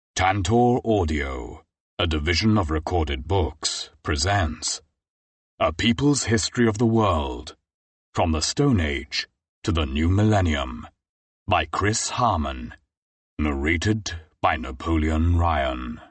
Tantor Audio, a division of Recorded Books, presents A People's History of the World, from the Stone Age to the New Millennium, by Chris Harman, narrated by Napoleon Ryan.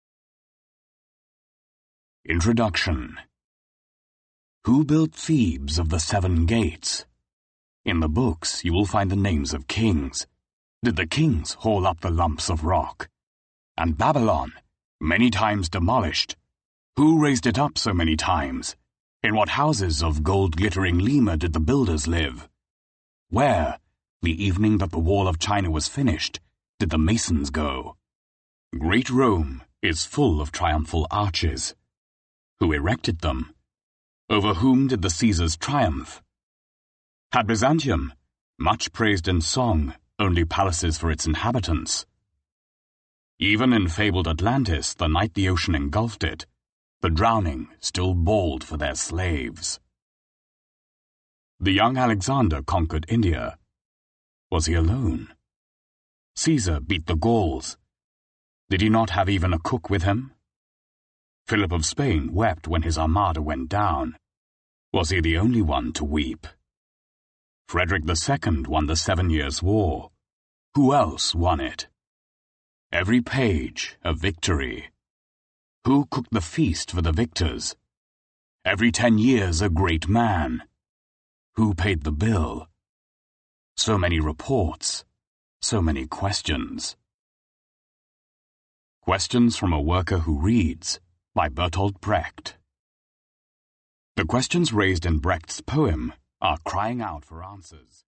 Introduction. Who built Thebes of the 7 gates? In the books you will find the names of kings. Did the kings haul up the lumps of rock? And Babylon, many times demolished, who raised it up so many times? In what houses of gold-glittering Lima did the builders live? Where, the evening that the wall of China was finished, did the masons go? Great Rome is full of triumphal arches. Who erected them? Over whom did the Caesars triumph? Had Byzantium, much praised in song, only palaces for its inhabitants? Even in fabled Atlantis, the night the ocean engulfed it, the drowning still bawled for their slaves. The young Alexander conquered India. Was he alone? Caesar beat the Gauls. Did he not have even a cook with him? Philip of Spain wept when his armada went down. Was he the only one to weep? Frederick II won the 7 Years' War. Who else won it? Every page a victory. Who cooked the feast for the victors? Every 10 years a great man. Who paid the bill? So many reports, so many questions. Questions from a Worker Who Reads, by Bertolt Brecht. The questions raised in Brecht's poem are crying out for answers.